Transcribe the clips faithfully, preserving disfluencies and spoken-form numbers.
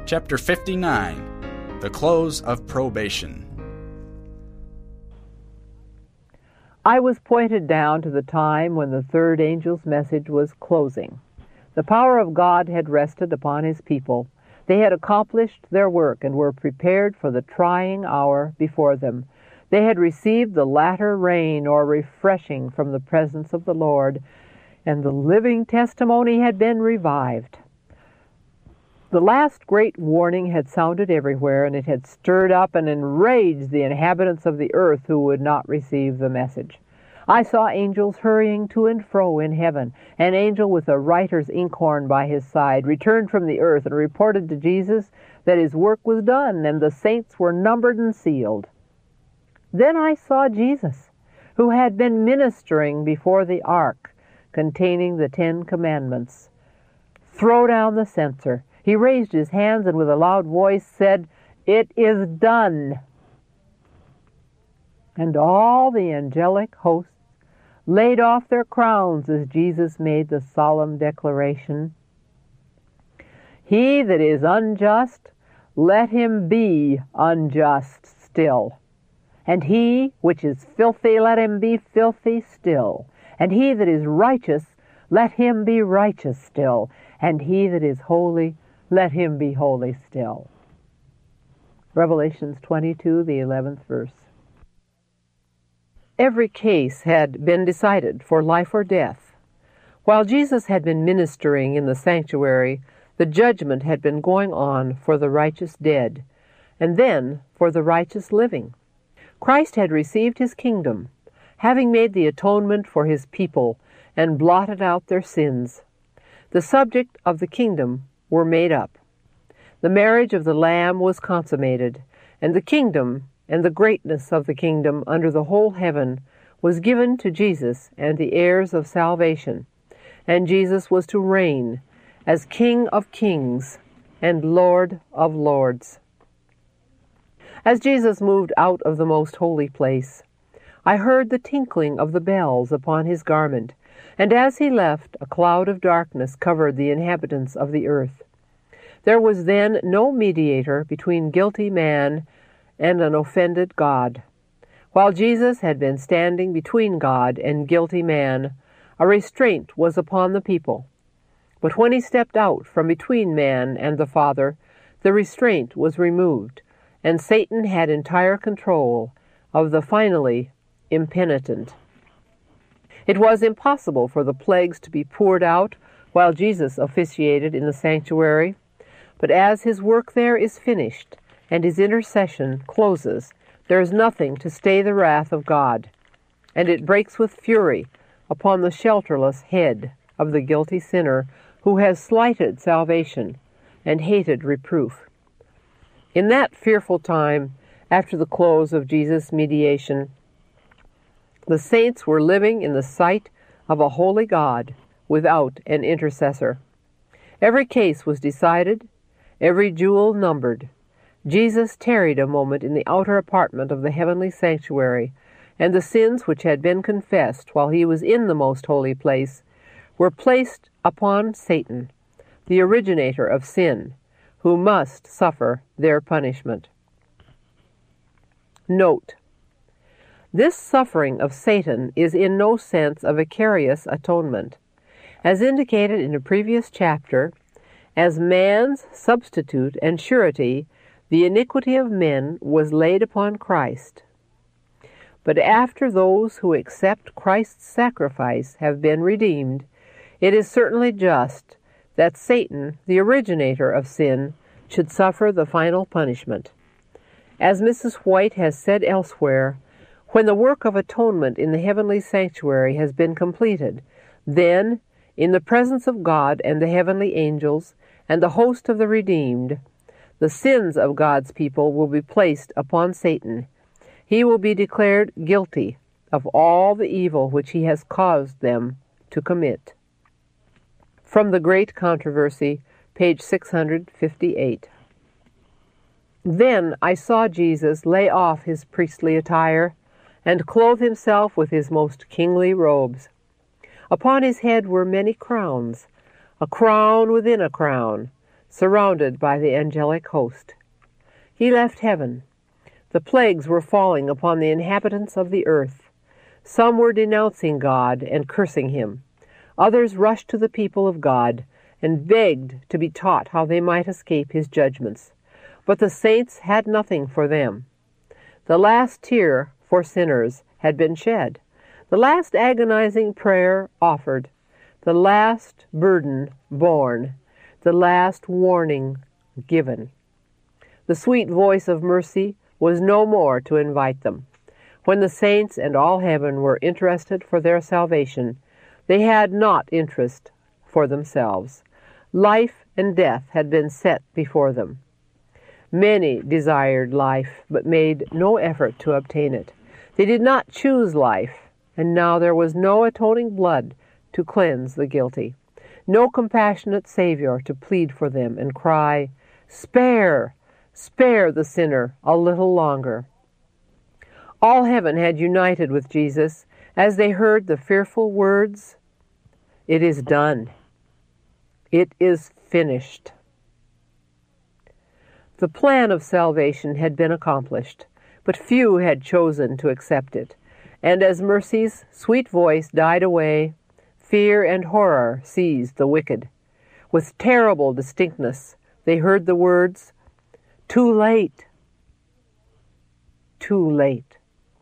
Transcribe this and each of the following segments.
Chapter fifty-nine, The Close of Probation. I was pointed down to the time when the third angel's message was closing. The power of God had rested upon his people. They had accomplished their work and were prepared for the trying hour before them. They had received the latter rain or refreshing from the presence of the Lord, and the living testimony had been revived. The last great warning had sounded everywhere, and it had stirred up and enraged the inhabitants of the earth who would not receive the message. I saw angels hurrying to and fro in heaven. An angel with a writer's inkhorn by his side returned from the earth and reported to Jesus that his work was done and the saints were numbered and sealed. Then I saw Jesus, who had been ministering before the ark containing the Ten Commandments, throw down the censer. He raised his hands and with a loud voice said, "It is done." And all the angelic hosts laid off their crowns as Jesus made the solemn declaration, "He that is unjust, let him be unjust still. And he which is filthy, let him be filthy still. And he that is righteous, let him be righteous still. And he that is holy, let him be holy still." Revelations twenty-two, the eleventh verse. Every case had been decided for life or death. While Jesus had been ministering in the sanctuary, the judgment had been going on for the righteous dead, and then for the righteous living. Christ had received his kingdom, having made the atonement for his people and blotted out their sins. The subject of the kingdom were made up. The marriage of the Lamb was consummated, and the kingdom and the greatness of the kingdom under the whole heaven was given to Jesus and the heirs of salvation, and Jesus was to reign as King of kings and Lord of lords. As Jesus moved out of the most holy place, I heard the tinkling of the bells upon his garment, and as he left, a cloud of darkness covered the inhabitants of the earth. There was then no mediator between guilty man and an offended God. While Jesus had been standing between God and guilty man, a restraint was upon the people. But when he stepped out from between man and the Father, the restraint was removed, and Satan had entire control of the finally impenitent. It was impossible for the plagues to be poured out while Jesus officiated in the sanctuary, but as his work there is finished and his intercession closes, there is nothing to stay the wrath of God, and it breaks with fury upon the shelterless head of the guilty sinner who has slighted salvation and hated reproof. In that fearful time, after the close of Jesus' mediation, the saints were living in the sight of a holy God without an intercessor. Every case was decided, every jewel numbered. Jesus tarried a moment in the outer apartment of the heavenly sanctuary, and the sins which had been confessed while he was in the most holy place were placed upon Satan, the originator of sin, who must suffer their punishment. Note: this suffering of Satan is in no sense a vicarious atonement. As indicated in a previous chapter, as man's substitute and surety, the iniquity of men was laid upon Christ. But after those who accept Christ's sacrifice have been redeemed, it is certainly just that Satan, the originator of sin, should suffer the final punishment. As Missus White has said elsewhere, when the work of atonement in the heavenly sanctuary has been completed, then, in the presence of God and the heavenly angels and the host of the redeemed, the sins of God's people will be placed upon Satan. He will be declared guilty of all the evil which he has caused them to commit. From The Great Controversy, page six hundred fifty-eight. Then I saw Jesus lay off his priestly attire and clothe himself with his most kingly robes. Upon his head were many crowns, a crown within a crown, surrounded by the angelic host. He left heaven. The plagues were falling upon the inhabitants of the earth. Some were denouncing God and cursing him. Others rushed to the people of God and begged to be taught how they might escape his judgments. But the saints had nothing for them. The last tear for sinners had been shed, the last agonizing prayer offered, the last burden borne, the last warning given. The sweet voice of mercy was no more to invite them. When the saints and all heaven were interested for their salvation, they had not interest for themselves. Life and death had been set before them. Many desired life, but made no effort to obtain it. They did not choose life, and now there was no atoning blood to cleanse the guilty, no compassionate Savior to plead for them and cry, "Spare, spare the sinner a little longer." All heaven had united with Jesus as they heard the fearful words, "It is done. It is finished." The plan of salvation had been accomplished, but few had chosen to accept it, and as mercy's sweet voice died away, fear and horror seized the wicked. With terrible distinctness, they heard the words, "Too late, too late."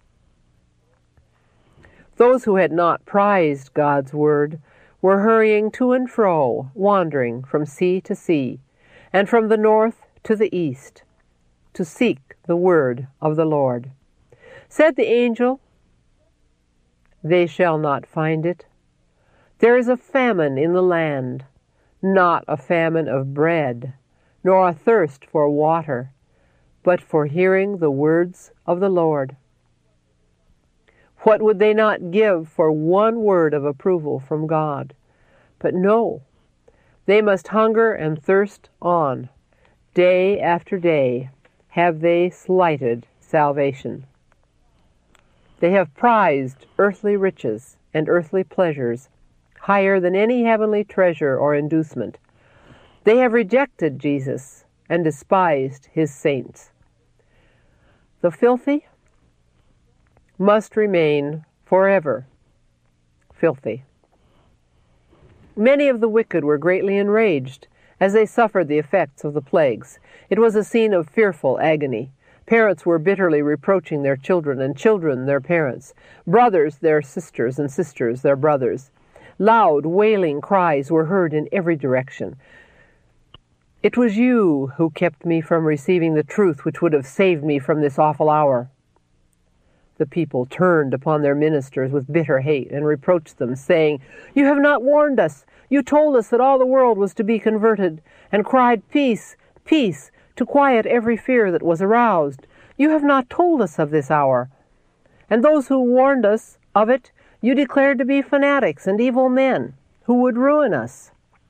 Those who had not prized God's word were hurrying to and fro, wandering from sea to sea, and from the north to the east, to seek the word of the Lord. Said the angel, "They shall not find it. There is a famine in the land, not a famine of bread, nor a thirst for water, but for hearing the words of the Lord." What would they not give for one word of approval from God? But no, they must hunger and thirst on. Day after day have they slighted salvation. They have prized earthly riches and earthly pleasures higher than any heavenly treasure or inducement. They have rejected Jesus and despised his saints. The filthy must remain forever filthy. Many of the wicked were greatly enraged as they suffered the effects of the plagues. It was a scene of fearful agony. Parents were bitterly reproaching their children, and children their parents, brothers their sisters, and sisters their brothers. Loud, wailing cries were heard in every direction. "It was you who kept me from receiving the truth which would have saved me from this awful hour." The people turned upon their ministers with bitter hate and reproached them, saying, "You have not warned us. You told us that all the world was to be converted, and cried, 'Peace, peace,' to quiet every fear that was aroused. You have not told us of this hour. And those who warned us of it, you declared to be fanatics and evil men who would ruin us."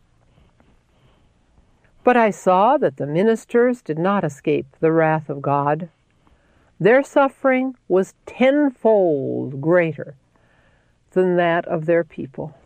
But I saw that the ministers did not escape the wrath of God. Their suffering was tenfold greater than that of their people.